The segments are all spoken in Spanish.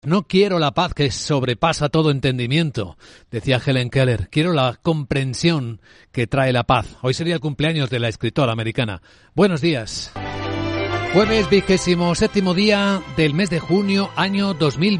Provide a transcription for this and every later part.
No quiero la paz que sobrepasa todo entendimiento, decía Helen Keller. Quiero la comprensión que trae la paz. Hoy sería el cumpleaños de la escritora americana. Buenos días. Jueves 27º día del mes de junio, año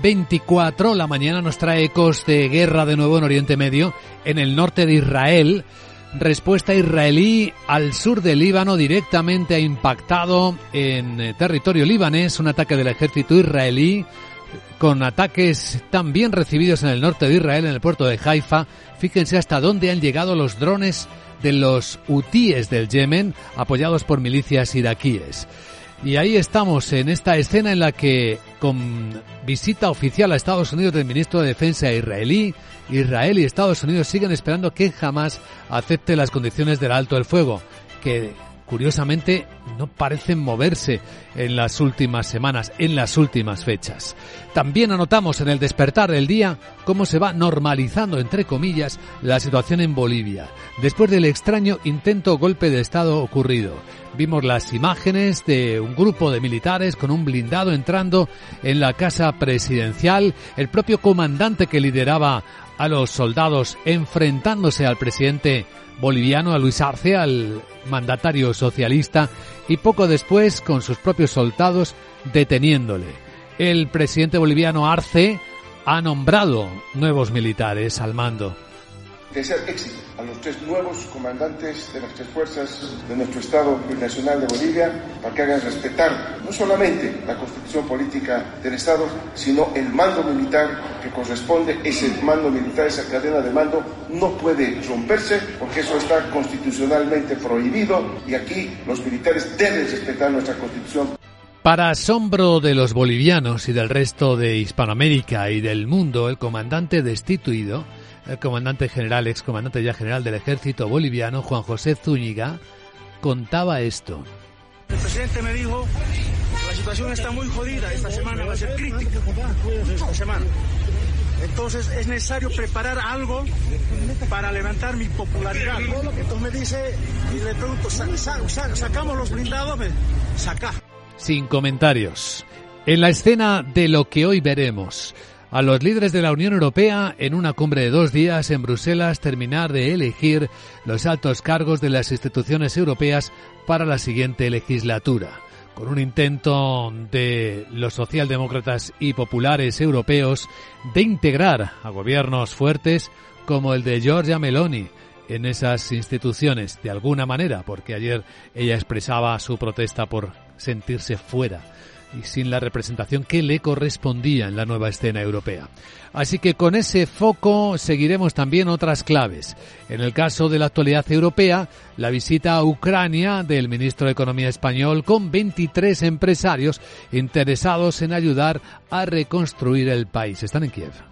2024. La mañana nos trae ecos de guerra de nuevo en Oriente Medio, en el norte de Israel. Respuesta israelí al sur del Líbano directamente ha impactado en territorio libanés un ataque del ejército israelí, con ataques también recibidos en el norte de Israel, en el puerto de Haifa. Fíjense hasta dónde han llegado los drones de los hutíes del Yemen, apoyados por milicias iraquíes. Y ahí estamos, en esta escena en la que, con visita oficial a Estados Unidos del ministro de Defensa israelí, Israel y Estados Unidos siguen esperando que Hamás acepte las condiciones del alto el fuego, que curiosamente no parecen moverse en las últimas semanas, en las últimas fechas. También anotamos en el despertar del día cómo se va normalizando, entre comillas, la situación en Bolivia, después del extraño intento golpe de Estado ocurrido. Vimos las imágenes de un grupo de militares con un blindado entrando en la casa presidencial, el propio comandante que lideraba a los soldados enfrentándose al presidente boliviano, a Luis Arce, al mandatario socialista, y poco después con sus propios soldados deteniéndole. El presidente boliviano Arce ha nombrado nuevos militares al mando. Desear éxito a los 3 nuevos comandantes de las 3 fuerzas de nuestro Estado Plurinacional de Bolivia para que hagan respetar no solamente la constitución política del Estado, sino el mando militar que corresponde. Ese mando militar, esa cadena de mando, no puede romperse porque eso está constitucionalmente prohibido y aquí los militares deben respetar nuestra constitución. Para asombro de los bolivianos y del resto de Hispanoamérica y del mundo, el comandante destituido, el comandante general, excomandante ya general del ejército boliviano, Juan José Zúñiga, contaba esto. El presidente me dijo que la situación está muy jodida, esta semana va a ser crítica, esta semana. Entonces es necesario preparar algo para levantar mi popularidad. Entonces me dice, y le pregunto, ¿sacamos los blindados? Saca. Sin comentarios. En la escena de lo que hoy veremos, a los líderes de la Unión Europea, en una cumbre de 2 días en Bruselas, terminar de elegir los altos cargos de las instituciones europeas para la siguiente legislatura, con un intento de los socialdemócratas y populares europeos de integrar a gobiernos fuertes como el de Giorgia Meloni en esas instituciones, de alguna manera, porque ayer ella expresaba su protesta por sentirse fuera y sin la representación que le correspondía en la nueva escena europea. Así que con ese foco seguiremos también otras claves. En el caso de la actualidad europea, la visita a Ucrania del ministro de Economía español con 23 empresarios interesados en ayudar a reconstruir el país. Están en Kiev.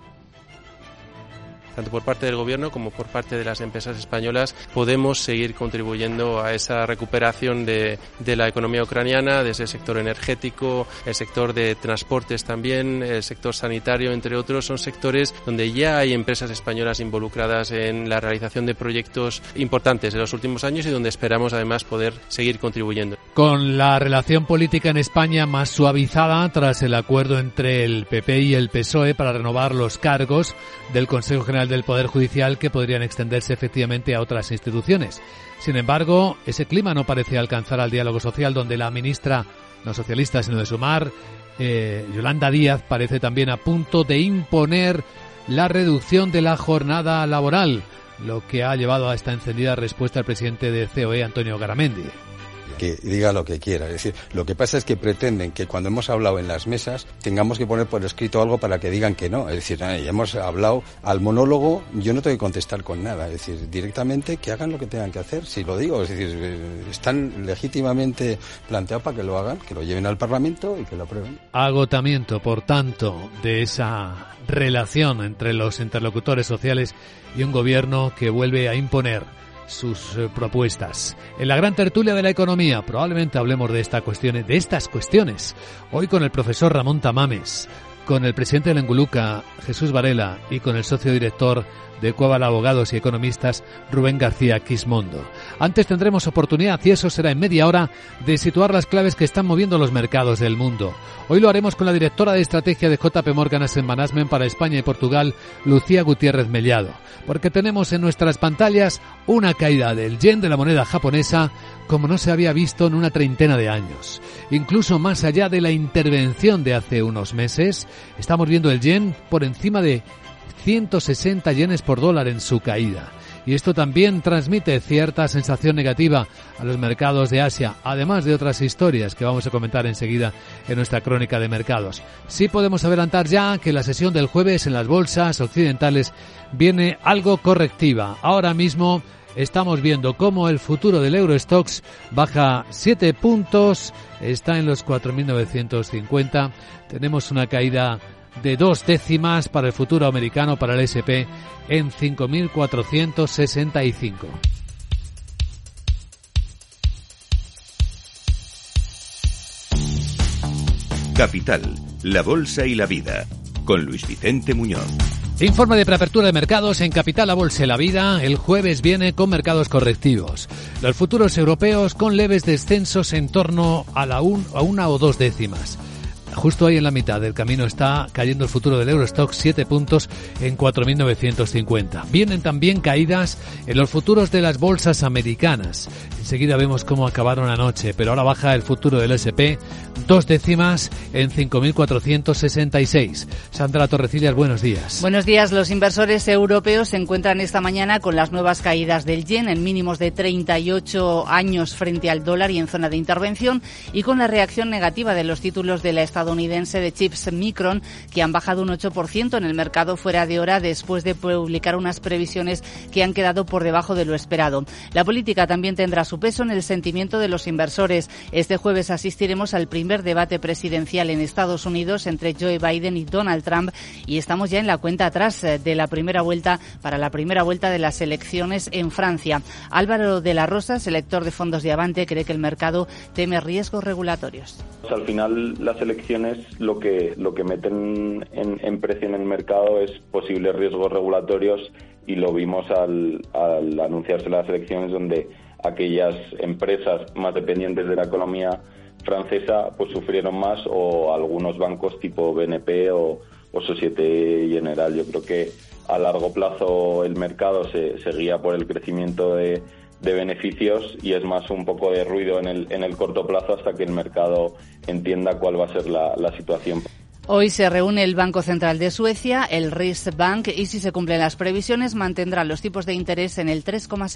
Tanto por parte del gobierno como por parte de las empresas españolas podemos seguir contribuyendo a esa recuperación de la economía ucraniana, desde el sector energético, el sector de transportes también, el sector sanitario, entre otros. Son sectores donde ya hay empresas españolas involucradas en la realización de proyectos importantes en los últimos años y donde esperamos además poder seguir contribuyendo. Con la relación política en España más suavizada tras el acuerdo entre el PP y el PSOE para renovar los cargos del Consejo General del Poder Judicial, que podrían extenderse efectivamente a otras instituciones. Sin embargo, ese clima no parece alcanzar al diálogo social, donde la ministra, no socialista sino de Sumar, Yolanda Díaz, parece también a punto de imponer la reducción de la jornada laboral, lo que ha llevado a esta encendida respuesta al presidente de COE, Antonio Garamendi. Que diga lo que quiera. Es decir, lo que pasa es que pretenden que cuando hemos hablado en las mesas tengamos que poner por escrito algo para que digan que no. Es decir, ya hemos hablado al monólogo, yo no tengo que contestar con nada. Es decir, directamente que hagan lo que tengan que hacer, si lo digo. Es decir, están legítimamente planteados para que lo hagan, que lo lleven al Parlamento y que lo aprueben. Agotamiento, por tanto, de esa relación entre los interlocutores sociales y un gobierno que vuelve a imponer sus propuestas. En la gran tertulia de la economía probablemente hablemos de estas cuestiones, hoy con el profesor Ramón Tamames, con el presidente del Enguluca, Jesús Varela, y con el socio director de Cuaval Abogados y Economistas, Rubén García Quismondo. Antes tendremos oportunidad, y eso será en media hora, de situar las claves que están moviendo los mercados del mundo. Hoy lo haremos con la directora de estrategia de JP Morgan Asset Management para España y Portugal, Lucía Gutiérrez Mellado, porque tenemos en nuestras pantallas una caída del yen, de la moneda japonesa, como no se había visto en una treintena de años. Incluso más allá de la intervención de hace unos meses, estamos viendo el yen por encima de 160 yenes por dólar en su caída. Y esto también transmite cierta sensación negativa a los mercados de Asia, además de otras historias que vamos a comentar enseguida en nuestra crónica de mercados. Sí podemos adelantar ya que la sesión del jueves en las bolsas occidentales viene algo correctiva. Ahora mismo estamos viendo cómo el futuro del Eurostoxx baja 7 puntos, está en los 4.950. Tenemos una caída de 2 décimas para el futuro americano, para el S&P, en 5.465. Capital, la bolsa y la vida, con Luis Vicente Muñoz. Informe de preapertura de mercados en Capital, la bolsa y la vida. El jueves viene con mercados correctivos. Los futuros europeos con leves descensos en torno a 1 o 2 décimas. Justo ahí en la mitad del camino está cayendo el futuro del Eurostoxx, 7 puntos en 4.950. Vienen también caídas en los futuros de las bolsas americanas. Enseguida vemos cómo acabaron anoche, pero ahora baja el futuro del S&P 2 décimas en 5.466. Sandra Torrecillas, buenos días. Buenos días. Los inversores europeos se encuentran esta mañana con las nuevas caídas del yen en mínimos de 38 años frente al dólar y en zona de intervención, y con la reacción negativa de los títulos de la estadounidense de chips Micron, que han bajado un 8% en el mercado fuera de hora después de publicar unas previsiones que han quedado por debajo de lo esperado. La política también tendrá su peso en el sentimiento de los inversores. Este jueves asistiremos al primer debate presidencial en Estados Unidos entre Joe Biden y Donald Trump, y estamos ya en la cuenta atrás de la primera vuelta para la primera vuelta de las elecciones en Francia. Álvaro de la Rosa, selector de fondos de Avante, cree que el mercado teme riesgos regulatorios. Al final, las elecciones lo que meten en precio en el mercado es posibles riesgos regulatorios, y lo vimos al anunciarse las elecciones, donde aquellas empresas más dependientes de la economía francesa pues sufrieron más, o algunos bancos tipo BNP o Société Générale. Yo creo que a largo plazo el mercado se guía por el crecimiento de beneficios, y es más un poco de ruido en el corto plazo hasta que el mercado entienda cuál va a ser la situación. Hoy se reúne el Banco Central de Suecia, el Riksbank, y si se cumplen las previsiones mantendrá los tipos de interés en el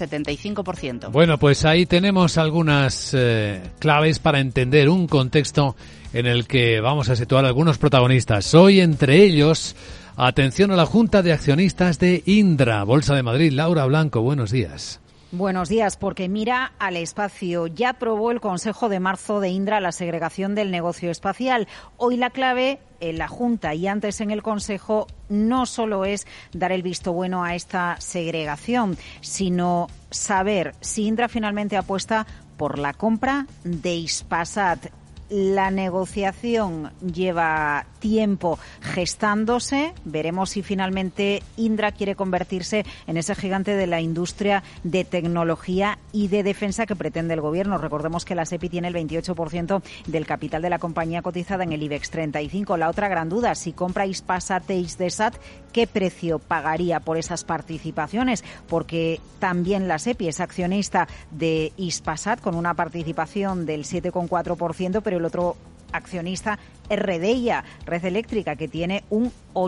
3,75%. Bueno, pues ahí tenemos algunas claves para entender un contexto en el que vamos a situar algunos protagonistas. Hoy, entre ellos, atención a la Junta de Accionistas de Indra, Bolsa de Madrid. Laura Blanco, buenos días. Buenos días, porque mira al espacio. Ya aprobó el Consejo de marzo de Indra la segregación del negocio espacial. Hoy la clave en la Junta y antes en el Consejo no solo es dar el visto bueno a esta segregación, sino saber si Indra finalmente apuesta por la compra de Hispasat. La negociación lleva tiempo gestándose. Veremos si finalmente Indra quiere convertirse en ese gigante de la industria de tecnología y de defensa que pretende el Gobierno. Recordemos que la SEPI tiene el 28% del capital de la compañía cotizada en el IBEX 35. La otra gran duda, si compra Hispasat e Hisdesat, ¿qué precio pagaría por esas participaciones? Porque también la SEPI es accionista de Hispasat con una participación del 7,4%, pero el otro accionista es Redeia, Red Eléctrica, que tiene un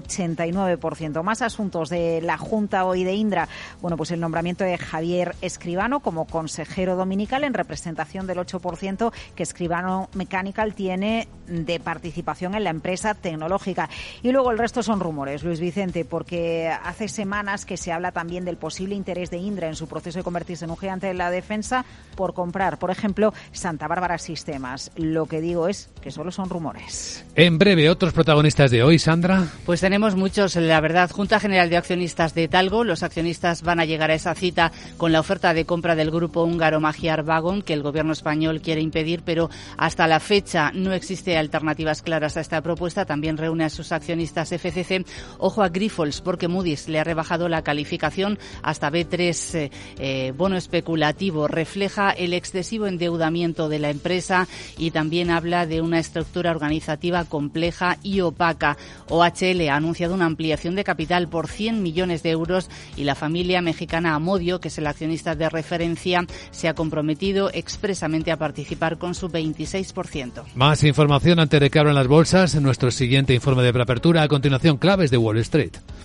89%. Más asuntos de la Junta hoy de Indra. Bueno, pues el nombramiento de Javier Escribano como consejero dominical en representación del 8% que Escribano Mechanical tiene de participación en la empresa tecnológica. Y luego el resto son rumores, Luis Vicente, porque hace semanas que se habla también del posible interés de Indra en su proceso de convertirse en un gigante de la defensa por comprar, por ejemplo, Santa Bárbara Sistemas. Lo que digo es que solo son rumores. En breve, otros protagonistas de hoy, Sandra. Pues tenemos muchos, la verdad. Junta General de Accionistas de Talgo. Los accionistas van a llegar a esa cita con la oferta de compra del grupo húngaro Magyar Wagon, que el gobierno español quiere impedir, pero hasta la fecha no existe alternativas claras a esta propuesta. También reúne a sus accionistas FCC. Ojo a Grifols, porque Moody's le ha rebajado la calificación hasta B3, bono especulativo. Refleja el excesivo endeudamiento de la empresa y también habla de una estructura organizativa compleja y opaca. OHL ha anunciado una ampliación de capital por 100 millones de euros y la familia mexicana Amodio, que es el accionista de referencia, se ha comprometido expresamente a participar con su 26%. Más información antes de que abran las bolsas en nuestro siguiente informe de preapertura. A continuación, claves de Wall Street.